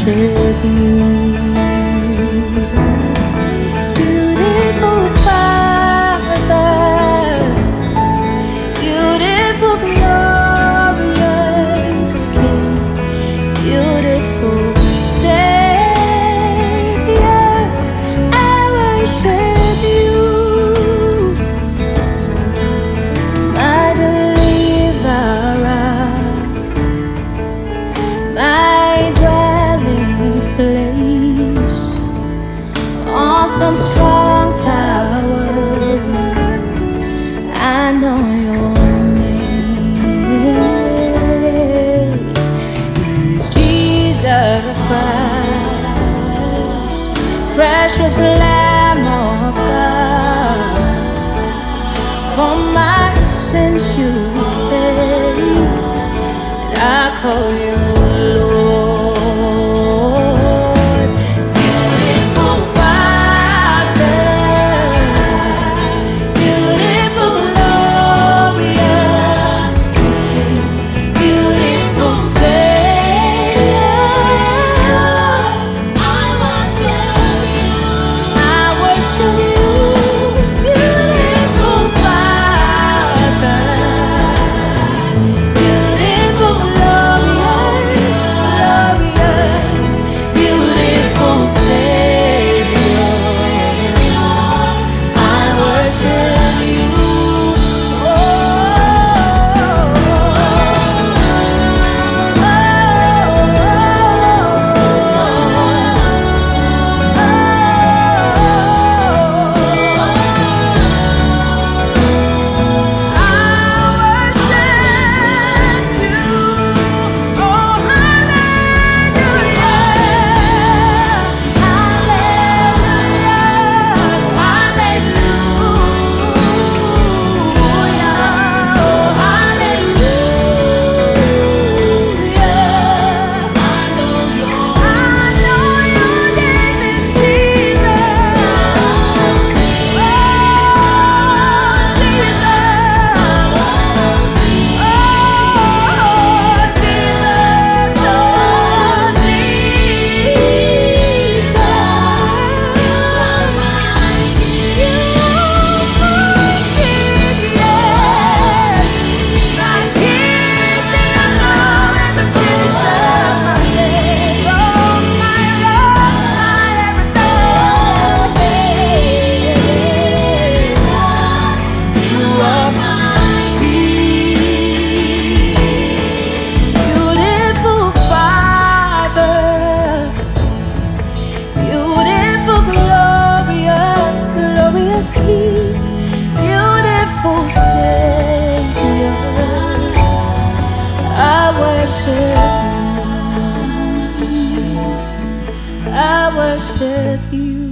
worship you. Beautiful Father, beautiful glorious King, beautiful Savior, I worship you. My deliverer, my dwelling place, awesome strong tower, I know your name is Jesus Christ, precious Lamb of God. For my sins you paid, and I call you Lord. Beautiful Father, beautiful glorious King, beautiful Savior, I worship you. I worship you. Beautiful Father, beautiful glorious, glorious, beautiful Savior, I worship you. King, beautiful Savior, I worship you. I worship you.